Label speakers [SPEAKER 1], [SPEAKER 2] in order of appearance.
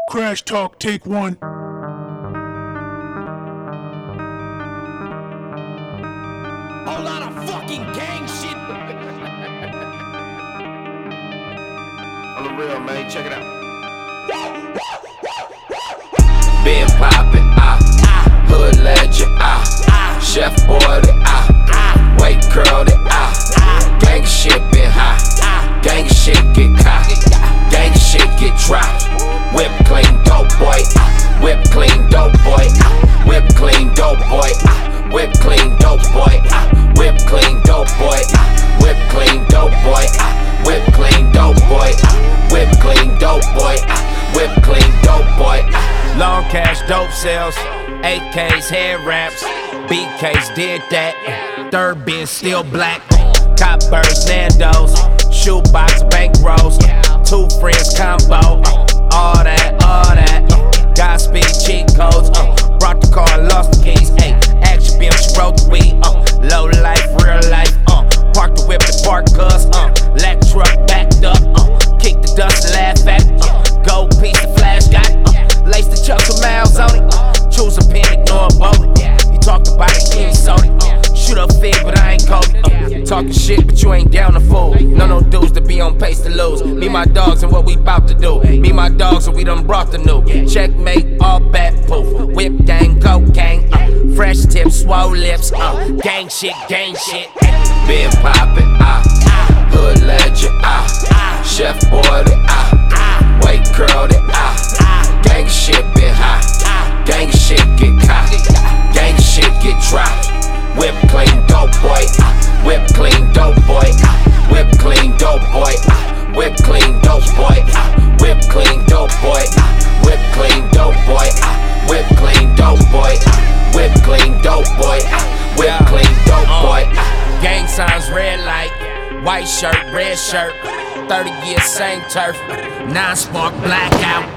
[SPEAKER 1] Crash Talk, take one.
[SPEAKER 2] Whole lot of fucking gang shit.
[SPEAKER 3] On the real, man, check it out.
[SPEAKER 4] Been poppin', hood legend, chef boy, weight curl, gang shit been high, gang shit get caught, gang shit get dropped. Whip clean dope boy, whip clean dope boy, whip clean dope boy, whip clean dope boy, whip clean dope boy, whip clean dope boy, whip clean dope boy, whip clean dope boy, whip clean dope boy. Long cash dope sales, AKs head wraps, BKs did that. Third bin still black, cop birds, Nando's, shoebox bankrolls, two friends combo, all that, Godspeed cheat codes, brought the car and lost the keys, action beam, she wrote the weed, low life, real life, park the whip to park cuz, lack truck backed up, kick the dust and laugh at it, gold piece the flash got it, lace the chucks with miles on it, choose a pen, ignore a bullet, he talked about it, he ain't sold it, shoot up fig but I ain't Kobe, talking shit but you ain't down to fool, no dudes to be on pace to lose, me my dogs and what we bout to do, me my dogs and we done brought the new, checkmate, all bat poof, whip gang, cocaine, fresh tips, swole lips, gang shit, been poppin', hood legend, chef boy, weight curl, gang shit been high, gang shit get caught, gang shit get dropped, whip clean dope boy, whip clean dope boy, whip clean dope boy, whip clean dope boy, whip clean dope boy, whip clean dope boy, whip clean dope boy, whip clean dope boy, whip clean dope boy. Gang signs red light, white shirt, red shirt, 30 years same turf, non-spark blackout.